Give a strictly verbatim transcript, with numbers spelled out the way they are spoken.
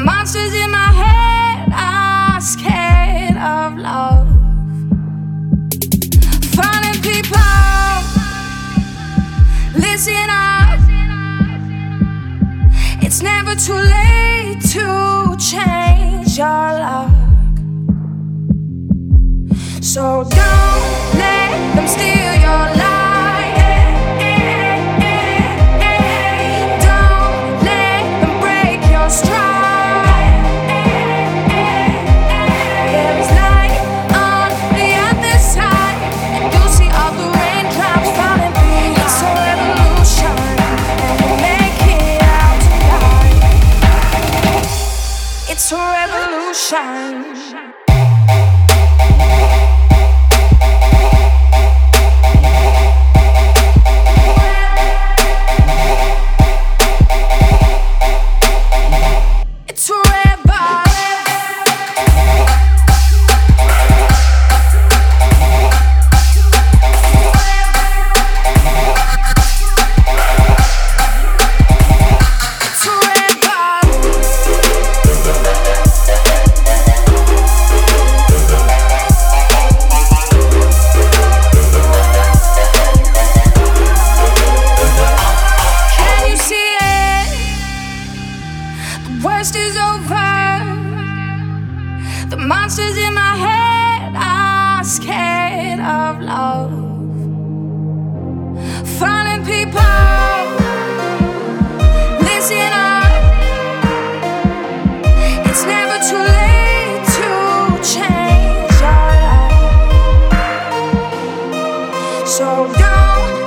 monsters in my head are scared of love. Finding people, listen up. It's never too late to change your luck. So don't let them steal your life. It's a revolution. It's a worst is over. The monsters in my head are scared of love. Finding people, listen up. It's never too late to change your life. So don't